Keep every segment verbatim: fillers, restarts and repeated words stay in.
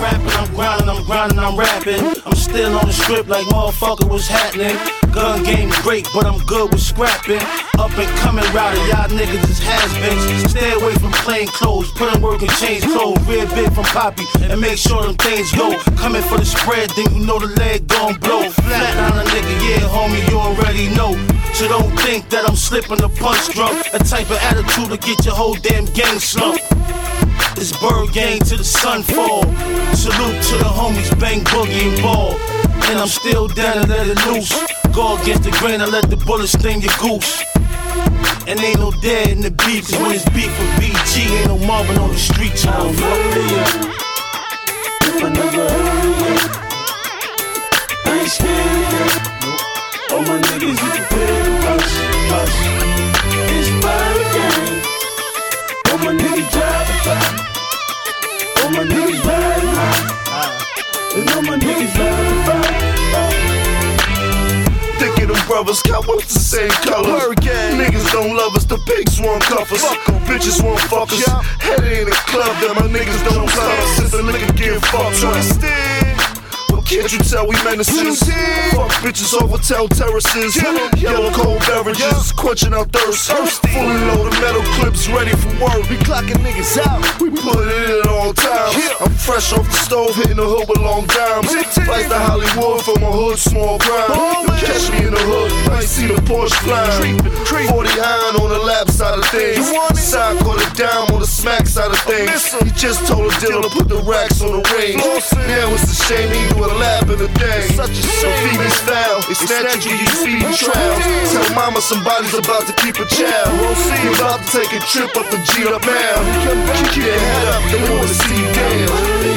rapping, I'm grinding, I'm grinding, I'm rapping. I'm still on the strip like motherfucker, what's happening? Gun game great, but I'm good with scrapping. Up and coming router, y'all niggas is has-beens. Stay away from plain clothes, put in work and change clothes. Real big from Poppy, and make sure them things go. Coming for the spread, then you know the leg gon' blow. Flat on a nigga, yeah, homie, you already know. So don't think that I'm slipping the punch drunk. A type of attitude to get your whole damn gang slumped. It's bird gang till the sun fall. Salute to the homies, bang, boogie, and ball. And I'm still down to let it loose. Go against the grain, I let the bullets sting your goose. And ain't no dead in the beef, cause when it's beef with B G, ain't no Marvin on the streets. I'll hurry up if I never hurry up. I ain't scared of all my niggas, you can put it us, us. It's fire gang. All my niggas driving fire. All my niggas riding high. And all my niggas riding fire. Think of them brothers, got whips the same color. Niggas don't love us, the pigs won't cuff us. Bitches won't fuck us. Head in a club that my niggas don't club us. Since the nigga get fucked twisted. Can't you tell we menaces? Fuck bitches over tell terraces. Yellow cold beverages, quenching our thirst. Fully loaded metal clips ready for work. We clocking niggas out, we put it in at all times. I'm fresh off the stove, hitting the hood with long dimes. Like the Hollywood from my hood, small crime. You catch me in the hood, I ain't see the Porsche flying. forty iron on the lap side of things. Side caught it down on the smack side of things. He just told a dealer to put the racks on the ring. Now it's a shame he do it lab in the day. Such a Phoebe style, it's natural, you speedy trials. Tell mama somebody's about to keep a child. You about to take a trip up the G up now. Keep your head up, they wanna see you down.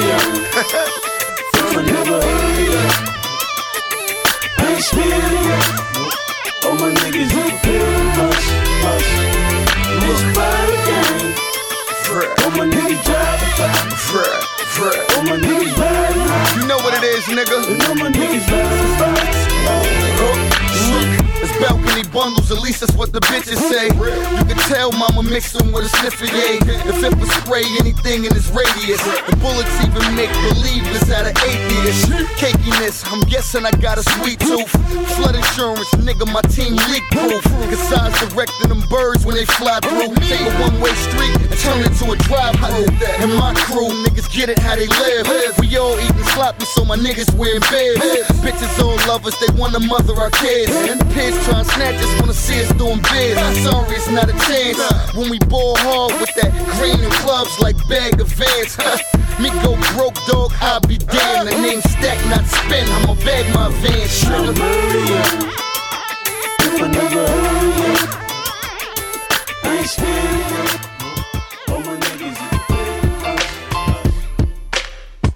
I never hurry up. I ain't scared of all my niggas, you can put it us, us. It's fire gang. All my niggas driving fire. All my niggas riding high. You know what it is, nigga. And all my niggas riding fire. It's balcony bundles, at least that's what the bitches say. You can tell mama mixed them with a sniffer, yeah. If it was spray anything in its radius, the bullets even make believe it's at an atheist. Cakiness, I'm guessing I got a sweet tooth. Flood insurance, nigga, my team leak proof. Besides directing them birds when they fly through. Take a one-way street and turn it to a drive-through. And my crew, niggas get it how they live. We all eating sloppy, so my niggas wearing bibs. Bitches all love us, they wanna mother our kids. And the pigs trying to snatch us, wanna see us doing biz. Sorry, it's not a chance. When we ball hard with that green and clubs like bag of Vans. Me go broke, dog, I'll be damned. The name stack, not spin, I'ma bag my van. I'll hurry up